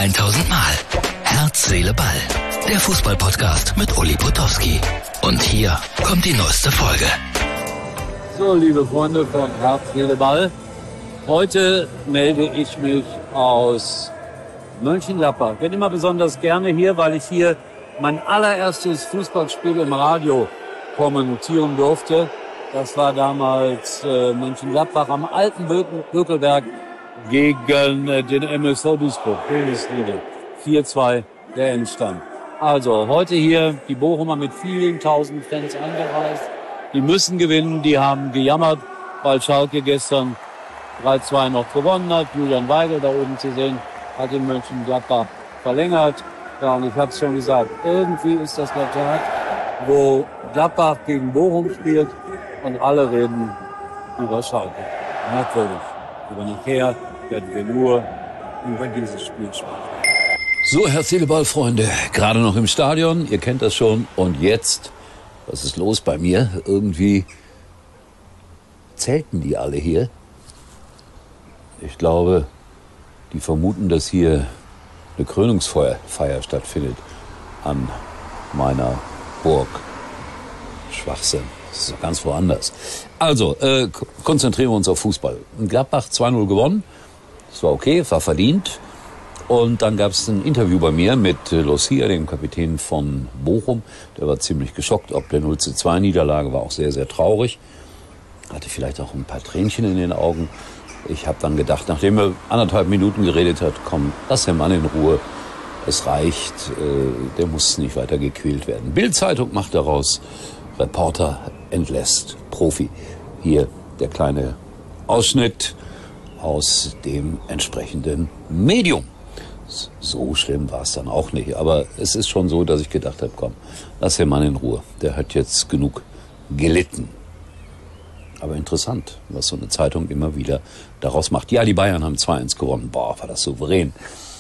1000 Mal. Herz, Seele, Ball. Der Fußball-Podcast mit Uli Potowski. Und hier kommt die neueste Folge. So, liebe Freunde von Herz, Seele, Ball. Heute melde ich mich aus Mönchengladbach. Ich bin immer besonders gerne hier, weil ich hier mein allererstes Fußballspiel im Radio kommentieren durfte. Das war damals Mönchengladbach am alten Bökelberg gegen den MSV Duisburg. Bundesliga. 4-2 der Endstand. Also heute hier die Bochumer mit vielen tausend Fans angereist. Die müssen gewinnen, die haben gejammert, weil Schalke gestern 3-2 noch gewonnen hat. Julian Weigel da oben zu sehen, hat in Mönchengladbach verlängert. Ja, und ich habe es schon gesagt, irgendwie ist das der Tag, wo Gladbach gegen Bochum spielt und alle reden über Schalke. Natürlich. Aber nachher werden wir nur über dieses Spiel sprechen. So, Herz, Seele, Ball, Freunde. Gerade noch im Stadion, ihr kennt das schon. Und jetzt, was ist los bei mir? Irgendwie zelten die alle hier. Ich glaube, die vermuten, dass hier eine Krönungsfeier stattfindet an meiner Burg. Schwachsinn. Das ist doch ganz woanders. Also, konzentrieren wir uns auf Fußball. Gladbach 2-0 gewonnen. Das war okay, war verdient. Und dann gab es ein Interview bei mir mit Lucia, dem Kapitän von Bochum. Der war ziemlich geschockt, ob der 0-2-Niederlage, war auch sehr, sehr traurig. Hatte vielleicht auch ein paar Tränchen in den Augen. Ich habe dann gedacht, nachdem er 1,5 Minuten geredet hat, komm, lass den Mann in Ruhe. Es reicht, der muss nicht weiter gequält werden. Bild-Zeitung macht daraus, Reporter entlässt Profi. Hier der kleine Ausschnitt aus dem entsprechenden Medium. So schlimm war es dann auch nicht. Aber es ist schon so, dass ich gedacht habe, komm, lass den Mann in Ruhe. Der hat jetzt genug gelitten. Aber interessant, was so eine Zeitung immer wieder daraus macht. Ja, die Bayern haben 2-1 gewonnen. Boah, war das souverän.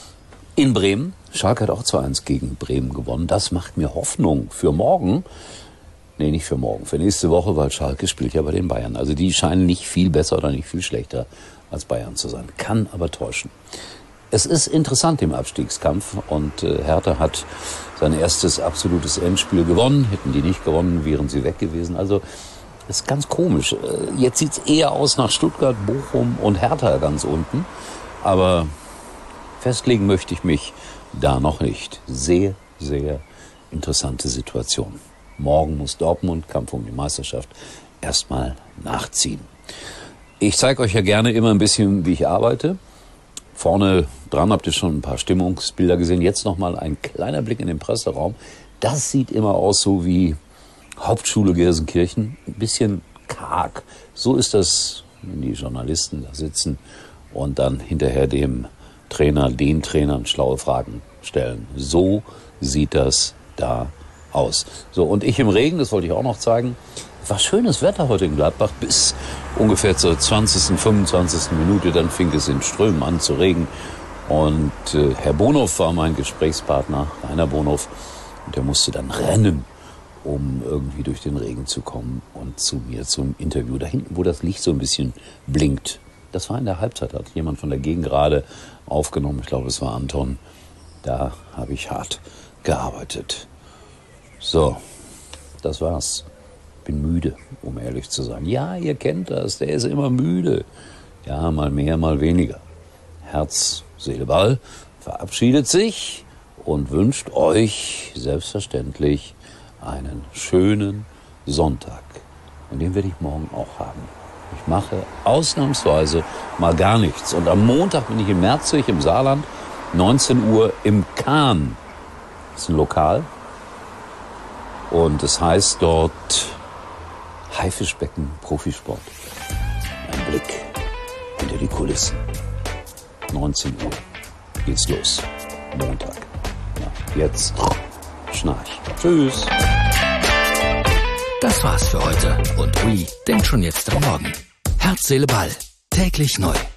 In Bremen, Schalke hat auch 2-1 gegen Bremen gewonnen. Das macht mir Hoffnung für morgen. Nee, nicht für morgen, für nächste Woche, weil Schalke spielt ja bei den Bayern. Also die scheinen nicht viel besser oder nicht viel schlechter als Bayern zu sein. Kann aber täuschen. Es ist interessant im Abstiegskampf und Hertha hat sein erstes absolutes Endspiel gewonnen. Hätten die nicht gewonnen, wären sie weg gewesen. Also das ist ganz komisch. Jetzt sieht es eher aus nach Stuttgart, Bochum und Hertha ganz unten. Aber festlegen möchte ich mich da noch nicht. Sehr, sehr interessante Situation. Morgen muss Dortmund, Kampf um die Meisterschaft, erstmal nachziehen. Ich zeige euch ja gerne immer ein bisschen, wie ich arbeite. Vorne dran habt ihr schon ein paar Stimmungsbilder gesehen. Jetzt nochmal ein kleiner Blick in den Presseraum. Das sieht immer aus so wie Hauptschule Gelsenkirchen. Ein bisschen karg. So ist das, wenn die Journalisten da sitzen und dann hinterher den Trainern schlaue Fragen stellen. So sieht das da aus. So, und ich im Regen, das wollte ich auch noch zeigen. War schönes Wetter heute in Gladbach bis ungefähr zur 20., 25. Minute. Dann fing es in Strömen an zu regnen. Und Herr Bonhoff war mein Gesprächspartner, Rainer Bonhoff. Und der musste dann rennen, um irgendwie durch den Regen zu kommen und zu mir zum Interview. Da hinten, wo das Licht so ein bisschen blinkt. Das war in der Halbzeit, hat jemand von der Gegend gerade aufgenommen. Ich glaube, es war Anton. Da habe ich hart gearbeitet. So, das war's. Bin müde, um ehrlich zu sein. Ja, ihr kennt das, der ist immer müde. Ja, mal mehr, mal weniger. Herz, Seele, Ball verabschiedet sich und wünscht euch selbstverständlich einen schönen Sonntag. Und den werde ich morgen auch haben. Ich mache ausnahmsweise mal gar nichts. Und am Montag bin ich in Merzig im Saarland, 19 Uhr im Kahn. Das ist ein Lokal. Und es heißt dort Haifischbecken Profisport. Ein Blick hinter die Kulissen. 19 Uhr geht's los. Montag. Ja, jetzt Schnarch. Tschüss. Das war's für heute. Und Uli denkt schon jetzt am Morgen. Herz, Seele, Ball. Täglich neu.